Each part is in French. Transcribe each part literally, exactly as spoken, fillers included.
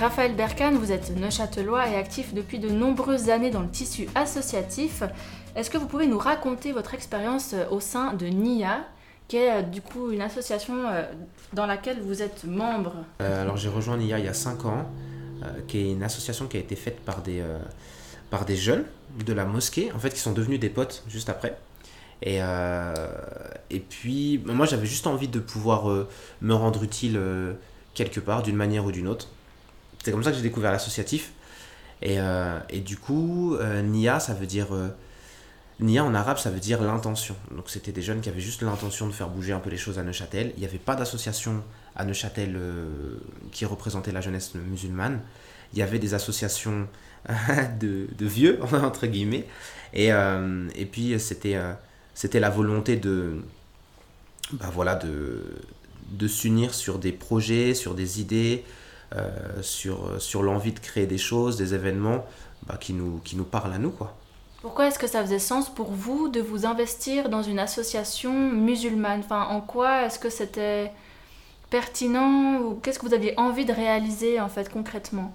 Raphaël Berkane, vous êtes neuchâtelois et actif depuis de nombreuses années dans le tissu associatif. Est-ce que vous pouvez nous raconter votre expérience au sein de N I A, qui est euh, du coup une association euh, dans laquelle vous êtes membre? euh, Alors j'ai rejoint N I A il y a cinq ans, euh, qui est une association qui a été faite par des, euh, par des jeunes de la mosquée, en fait, qui sont devenus des potes juste après. Et, euh, et puis, moi j'avais juste envie de pouvoir euh, me rendre utile euh, quelque part, d'une manière ou d'une autre. C'est comme ça que j'ai découvert l'associatif. Et, euh, et du coup, euh, N I A, ça veut dire... Euh, N I A en arabe, ça veut dire l'intention. Donc c'était des jeunes qui avaient juste l'intention de faire bouger un peu les choses à Neuchâtel. Il n'y avait pas d'association à Neuchâtel euh, qui représentait la jeunesse musulmane. Il y avait des associations de, de vieux, entre guillemets. Et, euh, et puis c'était, euh, c'était la volonté de, bah voilà, de, de s'unir sur des projets, sur des idées, euh, sur, sur l'envie de créer des choses, des événements bah, qui, nous, qui nous parlent à nous, quoi. Pourquoi est-ce que ça faisait sens pour vous de vous investir dans une association musulmane? Enfin, en quoi est-ce que c'était pertinent ou qu'est-ce que vous aviez envie de réaliser en fait concrètement?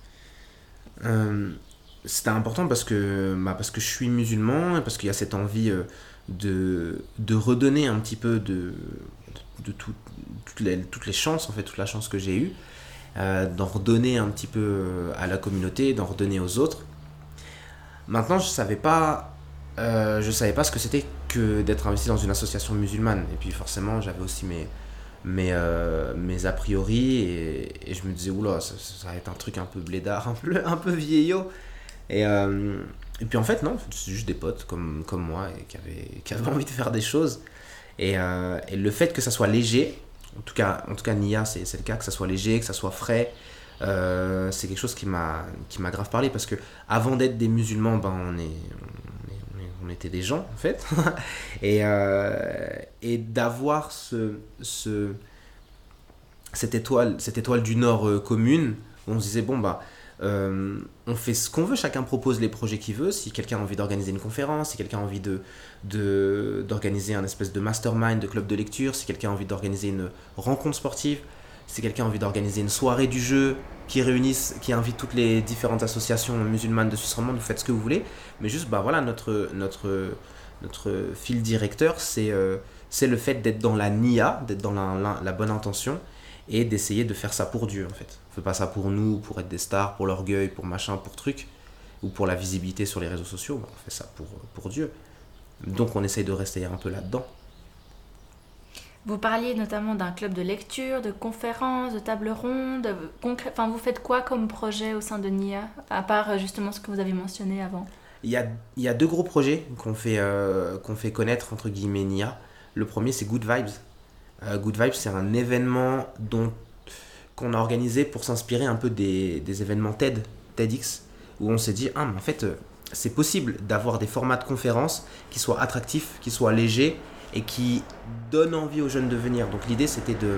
Euh, C'était important parce que, bah, parce que je suis musulman et parce qu'il y a cette envie euh, de, de redonner un petit peu de, de, de tout- toutes, les, toutes les chances, en fait, toute la chance que j'ai eue, euh, d'en redonner un petit peu euh, à la communauté, d'en redonner aux autres. Maintenant, je savais pas, euh, je savais pas ce que c'était que d'être investi dans une association musulmane. Et puis forcément, j'avais aussi mes, mes, euh, mes a priori et, et je me disais, oula, ça, ça va être un truc un peu blédard, un peu, un peu vieillot. Et, euh, et puis en fait, non, c'est juste des potes comme, comme moi et qui avaient, qui avaient envie de faire des choses. Et, euh, et le fait que ça soit léger, en tout cas, en tout cas N I A, c'est, c'est le cas, que ça soit léger, que ça soit frais, euh, c'est quelque chose qui m'a, qui m'a grave parlé parce que avant d'être des musulmans, ben, on, est, on, est- on est- on était des gens en fait. et, euh, et d'avoir ce, ce, cette, étoile, cette étoile du Nord euh, commune, où on se disait, bon, bah, euh, on fait ce qu'on veut, chacun propose les projets qu'il veut. Si quelqu'un a envie d'organiser une conférence, si quelqu'un a envie de, de, d'organiser un espèce de mastermind, de club de lecture, si quelqu'un a envie d'organiser une rencontre sportive, si quelqu'un a envie d'organiser une soirée du jeu qui réunisse, qui invite toutes les différentes associations musulmanes de Suisse romande, vous faites ce que vous voulez. Mais juste, bah voilà, notre, notre, notre fil directeur, c'est, euh, c'est le fait d'être dans la nia, d'être dans la, la, la bonne intention et d'essayer de faire ça pour Dieu en fait. On fait pas ça pour nous, pour être des stars, pour l'orgueil, pour machin, pour truc, ou pour la visibilité sur les réseaux sociaux. Bah, on fait ça pour, pour Dieu. Donc on essaye de rester un peu là-dedans. Vous parliez notamment d'un club de lecture, de conférences, de tables rondes. Concrè- Enfin, vous faites quoi comme projet au sein de N I A, à part euh, justement ce que vous avez mentionné avant? Il y a, il y a deux gros projets qu'on fait, euh, qu'on fait connaître, entre guillemets, N I A. Le premier, c'est Good Vibes. Euh, Good Vibes, c'est un événement dont, qu'on a organisé pour s'inspirer un peu des, des événements TED, TEDx, où on s'est dit, ah, mais en fait, euh, c'est possible d'avoir des formats de conférences qui soient attractifs, qui soient légers et qui donnent envie aux jeunes de venir. Donc l'idée, c'était de,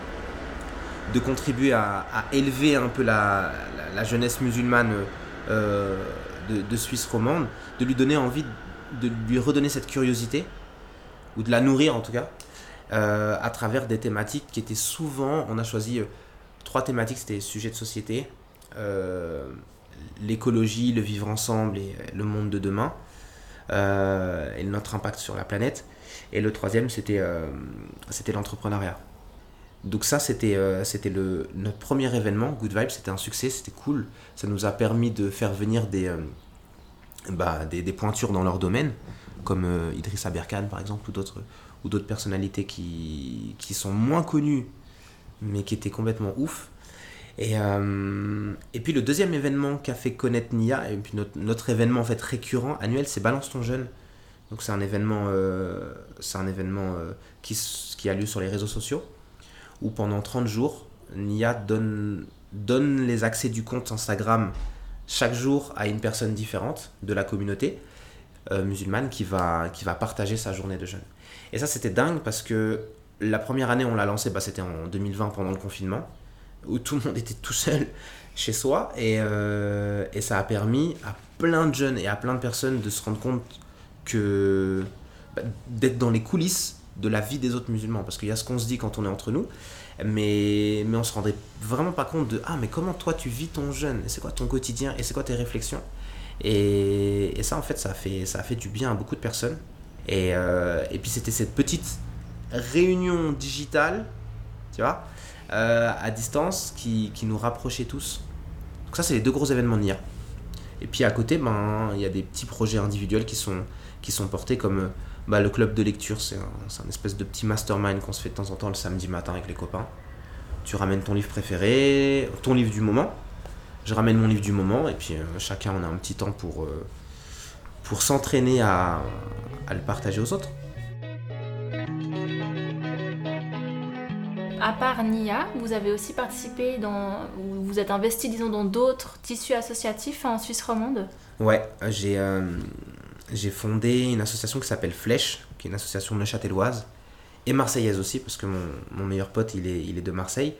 de contribuer à, à élever un peu la, la, la jeunesse musulmane euh, de, de Suisse romande, de lui donner envie, de lui redonner cette curiosité, ou de la nourrir en tout cas, euh, à travers des thématiques qui étaient souvent, on a choisi euh, trois thématiques, c'était sujet de société, euh, l'écologie, le vivre ensemble et euh, le monde de demain, euh, et notre impact sur la planète. Et le troisième, c'était, euh, c'était l'entrepreneuriat. Donc ça, c'était, euh, c'était le, notre premier événement, Good Vibes, c'était un succès, c'était cool. Ça nous a permis de faire venir des, euh, bah, des, des pointures dans leur domaine, comme euh, Idrissa Berkane par exemple, ou d'autres, ou d'autres personnalités qui, qui sont moins connues, mais qui étaient complètement ouf. Et, euh, et puis le deuxième événement qu'a fait connaître N I A, et puis notre, notre événement en fait récurrent, annuel, c'est Balance ton jeune. Donc c'est un événement, euh, c'est un événement euh, qui, qui a lieu sur les réseaux sociaux, où pendant trente jours, N I A donne, donne les accès du compte Instagram chaque jour à une personne différente de la communauté euh, musulmane qui va, qui va partager sa journée de jeûne. Et ça, c'était dingue parce que la première année, on l'a lancé, bah, c'était en deux mille vingt pendant le confinement, où tout le monde était tout seul chez soi. Et, euh, et ça a permis à plein de jeunes et à plein de personnes de se rendre compte que bah, d'être dans les coulisses de la vie des autres musulmans. Parce qu'il y a ce qu'on se dit quand on est entre nous, mais, mais on se rendait vraiment pas compte de « Ah, mais comment toi tu vis ton jeûne ? Et c'est quoi ton quotidien ? Et c'est quoi tes réflexions ?» et, et ça, en fait, ça a fait, ça a fait du bien à beaucoup de personnes. Et, euh, et puis c'était cette petite réunion digitale, tu vois, euh, à distance, qui, qui nous rapprochait tous. Donc ça, c'est les deux gros événements de N I A. Et puis à côté, ben, il y a des petits projets individuels qui sont, qui sont portés comme bah, le club de lecture. C'est un, c'est un espèce de petit mastermind qu'on se fait de temps en temps le samedi matin avec les copains. Tu ramènes ton livre préféré, ton livre du moment. Je ramène mon livre du moment et puis euh, chacun on a un petit temps pour, euh, pour s'entraîner à, à le partager aux autres. À part N I A, vous avez aussi participé dans, ou vous êtes investi, disons, dans d'autres tissus associatifs en Suisse romande ? Ouais, j'ai, euh, j'ai fondé une association qui s'appelle Flèche, qui est une association neuchâteloise et marseillaise aussi, parce que mon, mon meilleur pote, il est, il est de Marseille.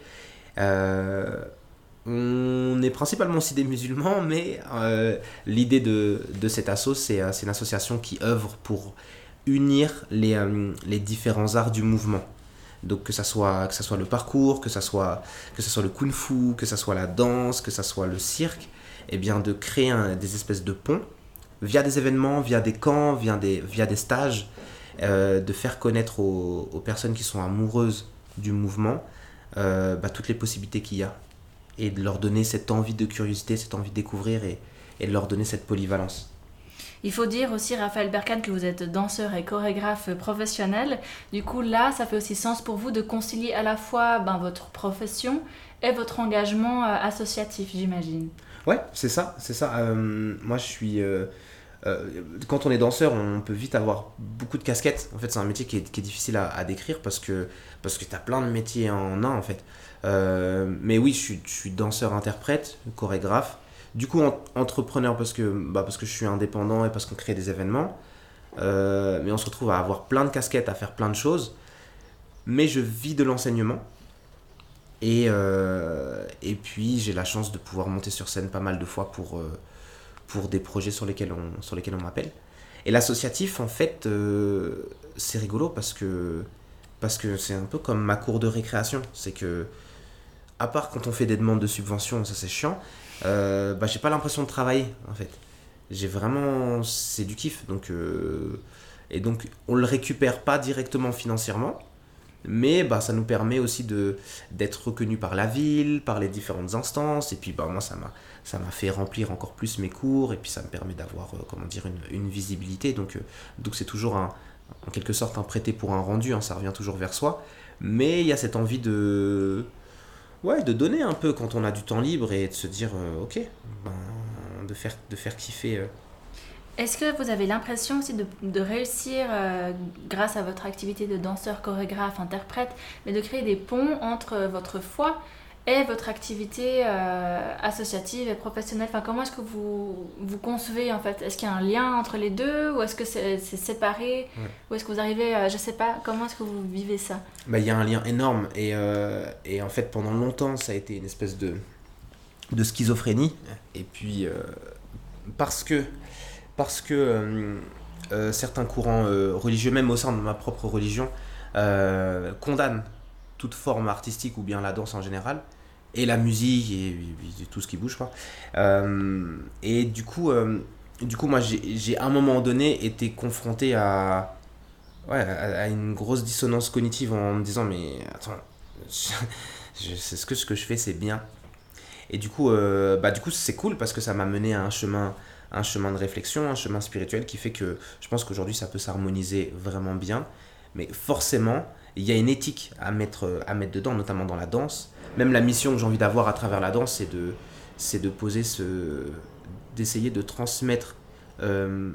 Euh, on est principalement aussi des musulmans, mais euh, l'idée de, de cette asso, c'est, c'est une association qui œuvre pour unir les, euh, les différents arts du mouvement. Donc que ça soit que ça soit le parcours, que ça soit que ça soit le kung-fu, que ça soit la danse, que ça soit le cirque, et bien de créer un, des espèces de ponts via des événements, via des camps, via des via des stages, euh, de faire connaître aux, aux personnes qui sont amoureuses du mouvement euh, bah, toutes les possibilités qu'il y a et de leur donner cette envie de curiosité, cette envie de découvrir et, et de leur donner cette polyvalence. Il faut dire aussi, Raphaël Berkane, que vous êtes danseur et chorégraphe professionnel. Du coup, là, ça fait aussi sens pour vous de concilier à la fois ben, votre profession et votre engagement euh, associatif, j'imagine. Ouais, c'est ça, c'est ça. Euh, moi, je suis... Euh, euh, quand on est danseur, on peut vite avoir beaucoup de casquettes. En fait, c'est un métier qui est, qui est difficile à, à décrire parce que, parce que tu as plein de métiers en un, en fait. Euh, mais oui, je suis, je suis danseur-interprète, chorégraphe. Du coup, en, entrepreneur parce que, bah parce que je suis indépendant et parce qu'on crée des événements. Euh, mais on se retrouve à avoir plein de casquettes, à faire plein de choses. Mais je vis de l'enseignement. Et, euh, et puis, j'ai la chance de pouvoir monter sur scène pas mal de fois pour, euh, pour des projets sur lesquels on, sur lesquels on m'appelle. Et l'associatif, en fait, euh, c'est rigolo parce que, parce que c'est un peu comme ma cour de récréation. C'est que, à part quand on fait des demandes de subventions, ça c'est chiant. Euh, bah, j'ai pas l'impression de travailler en fait. J'ai vraiment, c'est du kiff. Donc, euh, et donc on le récupère pas directement financièrement, mais bah, ça nous permet aussi de, d'être reconnu par la ville, par les différentes instances. Et puis bah, moi ça m'a, ça m'a fait remplir encore plus mes cours et puis ça me permet d'avoir euh, comment dire, une, une visibilité. Donc, euh, donc c'est toujours un, en quelque sorte un prêté pour un rendu, hein, ça revient toujours vers soi. Mais il y a cette envie de... Ouais, de donner un peu quand on a du temps libre et de se dire, euh, ok, ben, de, faire, de faire kiffer. Euh. Est-ce que vous avez l'impression aussi de, de réussir, euh, grâce à votre activité de danseur, chorégraphe, interprète, mais de créer des ponts entre votre foi et votre activité euh, associative et professionnelle ? Enfin, comment est-ce que vous, vous concevez en fait ? Est-ce qu'il y a un lien entre les deux ou est-ce que c'est, c'est séparé ? Ouais. Ou est-ce que vous arrivez, euh, je sais pas, comment est-ce que vous vivez ça ? Bah, y a un lien énorme et, euh, et en fait pendant longtemps ça a été une espèce de, de schizophrénie et puis euh, parce que, parce que euh, euh, certains courants euh, religieux, même au sein de ma propre religion, euh, condamnent toute forme artistique ou bien la danse en général et la musique et, et tout ce qui bouge quoi. Euh, et du coup, euh, du coup moi j'ai, j'ai à un moment donné été confronté à, ouais, à, à une grosse dissonance cognitive en me disant mais attends, je, je, c'est ce que ce que je fais c'est bien. Et du coup, euh, bah du coup c'est cool parce que ça m'a mené à un chemin, un chemin de réflexion, un chemin spirituel qui fait que je pense qu'aujourd'hui ça peut s'harmoniser vraiment bien. Mais forcément, il y a une éthique à mettre, à mettre dedans, notamment dans la danse. Même la mission que j'ai envie d'avoir à travers la danse, c'est de, c'est de poser ce, d'essayer de transmettre euh,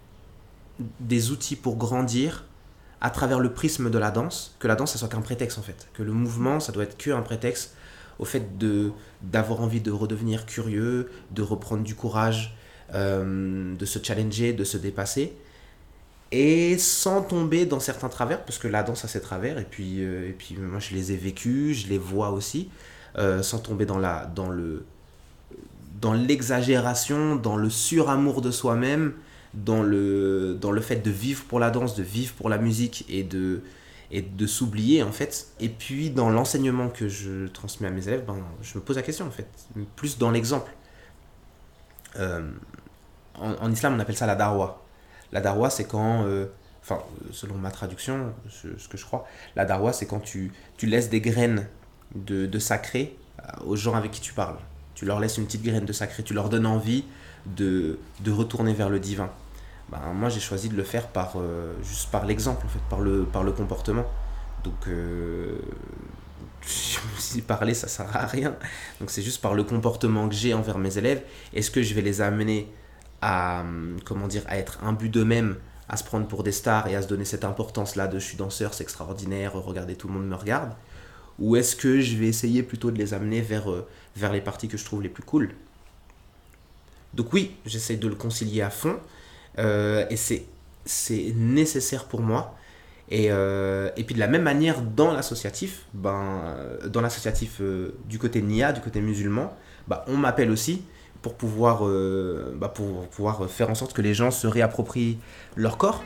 des outils pour grandir à travers le prisme de la danse, que la danse ça soit qu'un prétexte en fait, que le mouvement ça doit être qu'un prétexte au fait de, d'avoir envie de redevenir curieux, de reprendre du courage, euh, de se challenger, de se dépasser. Et sans tomber dans certains travers, parce que la danse a ses travers, et puis, euh, et puis moi je les ai vécus, je les vois aussi, euh, sans tomber dans, la, dans, le, dans l'exagération, dans le suramour de soi-même, dans le, dans le fait de vivre pour la danse, de vivre pour la musique, et de, et de s'oublier en fait. Et puis dans l'enseignement que je transmets à mes élèves, ben, je me pose la question en fait, plus dans l'exemple. Euh, en, en islam on appelle ça la darwa. La darwa c'est quand, euh, enfin selon ma traduction, ce, ce que je crois, la darwa c'est quand tu, tu laisses des graines de, de sacré aux gens avec qui tu parles. Tu leur laisses une petite graine de sacré, tu leur donnes envie de, de retourner vers le divin. Ben, moi j'ai choisi de le faire par, euh, juste par l'exemple, en fait, par, le, par le comportement. Donc euh, je me suis dit parler ça sert à rien. Donc c'est juste par le comportement que j'ai envers mes élèves. Est-ce que je vais les amener à, comment dire, à être imbus d'eux-mêmes, à se prendre pour des stars et à se donner cette importance-là de je suis danseur, c'est extraordinaire, regardez tout le monde me regarde? Ou est-ce que je vais essayer plutôt de les amener vers, euh, vers les parties que je trouve les plus cool? Donc oui, j'essaie de le concilier à fond. Euh, et c'est, c'est nécessaire pour moi. Et, euh, et puis de la même manière, dans l'associatif, ben, euh, dans l'associatif euh, du côté N I A, du côté musulman, ben, on m'appelle aussi pour pouvoir, euh, ben, pour pouvoir faire en sorte que les gens se réapproprient leur corps.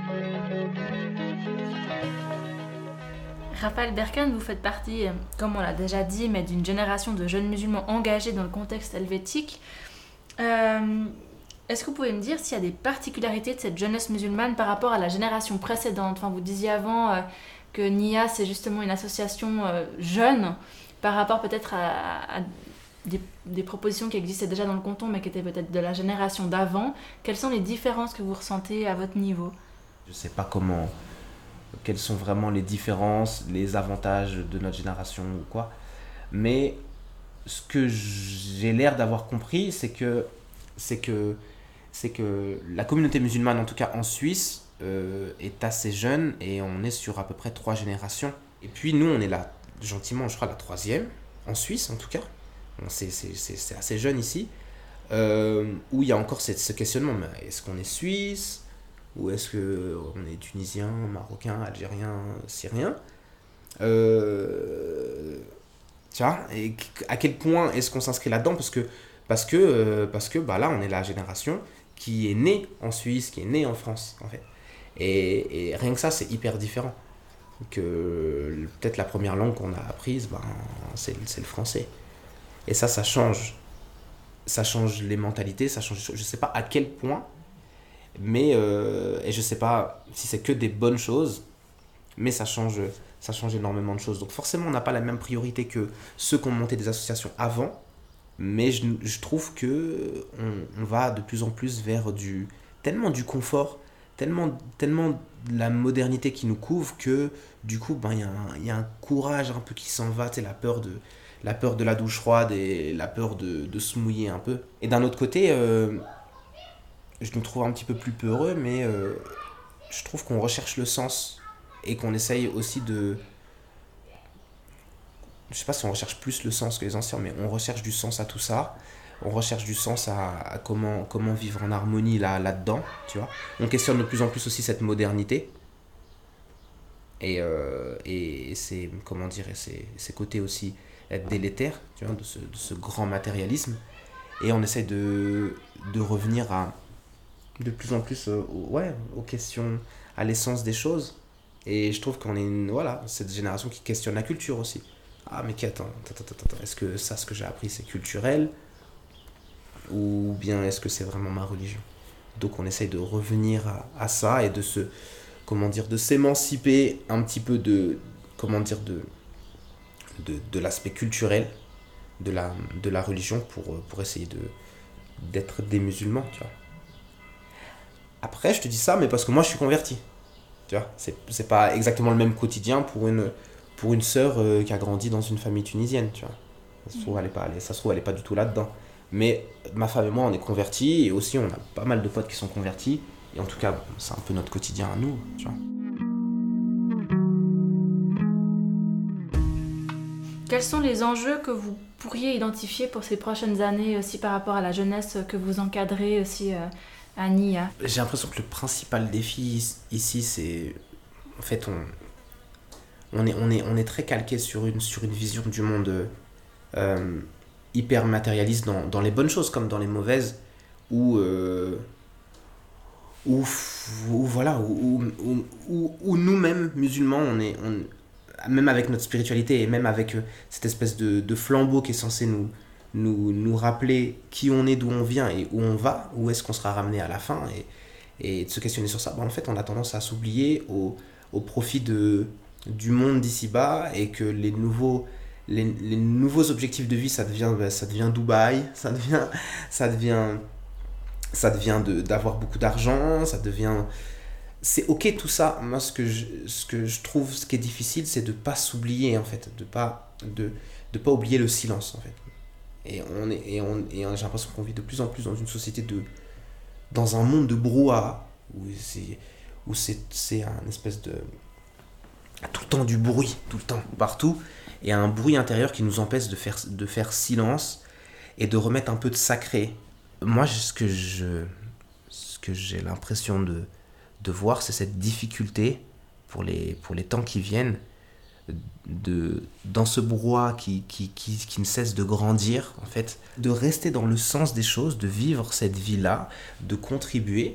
Raphaël Berkane, vous faites partie, comme on l'a déjà dit, mais d'une génération de jeunes musulmans engagés dans le contexte helvétique. Euh, Est-ce que vous pouvez me dire s'il y a des particularités de cette jeunesse musulmane par rapport à la génération précédente? Enfin, vous disiez avant euh, que N I A, c'est justement une association euh, jeune, par rapport peut-être à, à des, des propositions qui existaient déjà dans le canton, mais qui étaient peut-être de la génération d'avant. Quelles sont les différences que vous ressentez à votre niveau? Je ne sais pas comment, quelles sont vraiment les différences, les avantages de notre génération ou quoi. Mais ce que j'ai l'air d'avoir compris, c'est que, c'est que c'est que la communauté musulmane, en tout cas en Suisse, euh, est assez jeune et on est sur à peu près trois générations. Et puis nous, on est là, gentiment, je crois, la troisième, en Suisse en tout cas. Bon, c'est, c'est, c'est, c'est assez jeune ici, euh, où il y a encore cette, ce questionnement, mais est-ce qu'on est suisse? Ou est-ce qu'on est tunisien, marocain, algérien, syrien? euh, Tu vois, et à quel point est-ce qu'on s'inscrit là-dedans? Parce que, parce que, euh, parce que bah là, on est la génération qui est née en Suisse, qui est née en France, en fait. Et, et rien que ça, c'est hyper différent. Que peut-être la première langue qu'on a apprise, ben, c'est, c'est le français. Et ça, ça change. Ça change les mentalités, ça change. Je sais pas à quel point, mais euh, et je sais pas si c'est que des bonnes choses, mais ça change, ça change énormément de choses. Donc forcément, on n'a pas la même priorité que ceux qui ont monté des associations avant. Mais je, je trouve que on, on va de plus en plus vers du tellement du confort, tellement tellement de la modernité qui nous couvre que du coup ben il y a un il y a un courage un peu qui s'en va, tu sais, la peur de la peur de la douche froide et la peur de, de se mouiller un peu. Et d'un autre côté, euh, je nous trouve un petit peu plus peureux, mais euh, je trouve qu'on recherche le sens et qu'on essaye aussi de, je sais pas si on recherche plus le sens que les anciens, mais on recherche du sens à tout ça. On recherche du sens à, à comment, comment vivre en harmonie là, là-dedans, tu vois. On questionne de plus en plus aussi cette modernité. Et, euh, et, et c'est, comment dire, et c'est, ces côtés aussi délétères, tu vois, de ce, de ce grand matérialisme. Et on essaie de, de revenir à, de plus en plus euh, ouais, aux questions, à l'essence des choses. Et je trouve qu'on est une, voilà, cette génération qui questionne la culture aussi. Ah mais attends, attends, attends, attends, est-ce que ça, ce que j'ai appris, c'est culturel? Ou bien est-ce que c'est vraiment ma religion? Donc on essaye de revenir à, à ça et de se, comment dire, de s'émanciper un petit peu de, comment dire, de, de, de l'aspect culturel de la, de la religion pour, pour essayer de, d'être des musulmans, tu vois. Après, je te dis ça, mais parce que moi, je suis converti. Tu vois, c'est, c'est pas exactement le même quotidien pour une, pour une sœur euh, qui a grandi dans une famille tunisienne, tu vois. Ça se trouve, elle est pas, ça se trouve, elle est pas du tout là-dedans. Mais ma femme et moi, on est convertis, et aussi, on a pas mal de potes qui sont convertis. Et en tout cas, c'est un peu notre quotidien à nous, tu vois. Quels sont les enjeux que vous pourriez identifier pour ces prochaines années, aussi par rapport à la jeunesse que vous encadrez aussi euh, à N I A? J'ai l'impression que le principal défi ici, c'est... En fait, on, on, est, on, est, on est très calqué sur une, sur une vision du monde euh, hyper matérialiste dans, dans les bonnes choses comme dans les mauvaises, où, euh, où, où voilà, où, où, où, où nous-mêmes, musulmans, on est, on, même avec notre spiritualité et même avec euh, cette espèce de, de flambeau qui est censé nous, nous, nous rappeler qui on est, d'où on vient et où on va, où est-ce qu'on sera ramené à la fin, et, et de se questionner sur ça, bah, en fait, on a tendance à s'oublier au, au profit de, du monde d'ici-bas, et que les nouveaux, les, les nouveaux objectifs de vie, ça devient, bah, ça devient Dubaï, ça devient... Ça devient ça devient de, d'avoir beaucoup d'argent, ça devient... C'est ok tout ça, moi ce que je, ce que je trouve, ce qui est difficile, c'est de pas s'oublier en fait, de pas, de, de pas oublier le silence en fait. Et, on est, et, on, et j'ai l'impression qu'on vit de plus en plus dans une société de... dans un monde de brouhaha, où c'est, où c'est, c'est un espèce de... tout le temps du bruit, tout le temps, partout, et un bruit intérieur qui nous empêche de faire, de faire silence et de remettre un peu de sacré. Moi, ce que, je, ce que j'ai l'impression de, de voir, c'est cette difficulté pour les, pour les temps qui viennent, de, dans ce brouhaha qui, qui, qui, qui ne cesse de grandir, en fait, de rester dans le sens des choses, de vivre cette vie-là, de contribuer,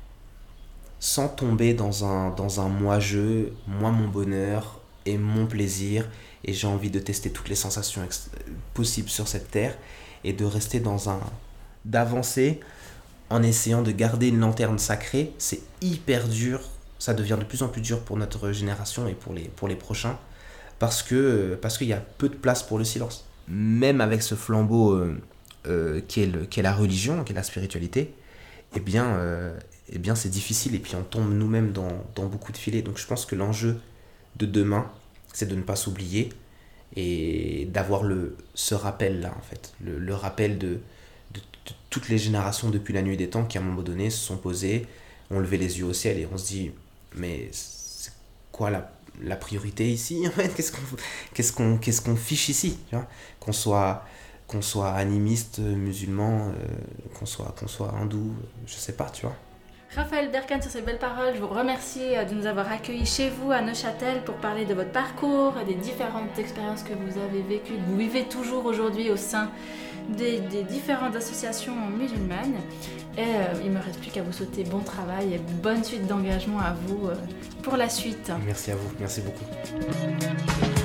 sans tomber dans un, dans un moi-je, moi mon bonheur et mon plaisir, et j'ai envie de tester toutes les sensations ex- possibles sur cette terre, et de rester dans un... d'avancer en essayant de garder une lanterne sacrée. C'est hyper dur, ça devient de plus en plus dur pour notre génération et pour les, pour les prochains, parce que parce qu'il y a peu de place pour le silence. Même avec ce flambeau euh, euh, qui, est le, qui est la religion, qui est la spiritualité, eh bien, euh, eh bien c'est difficile, et puis on tombe nous-mêmes dans, dans beaucoup de filets. Donc je pense que l'enjeu de demain, c'est de ne pas s'oublier, et d'avoir le, ce rappel-là, en fait, le, le rappel de De, de toutes les générations depuis la nuit des temps, qui à un moment donné se sont posées, ont levé les yeux au ciel, et on se dit mais c'est quoi la, la priorité ici en fait, qu'est-ce qu'on, qu'est-ce qu'on, qu'est-ce qu'on fiche ici, tu vois, qu'on soit, qu'on soit animiste, musulman, euh, qu'on soit, qu'on soit hindou, je sais pas, tu vois. Raphaël Berkan, sur ces belles paroles, je vous remercie de nous avoir accueillis chez vous à Neuchâtel pour parler de votre parcours et des différentes expériences que vous avez vécues, que vous vivez toujours aujourd'hui au sein des, des différentes associations musulmanes. Et euh, il ne me reste plus qu'à vous souhaiter bon travail et bonne suite d'engagement à vous euh, pour la suite. Merci à vous, merci beaucoup.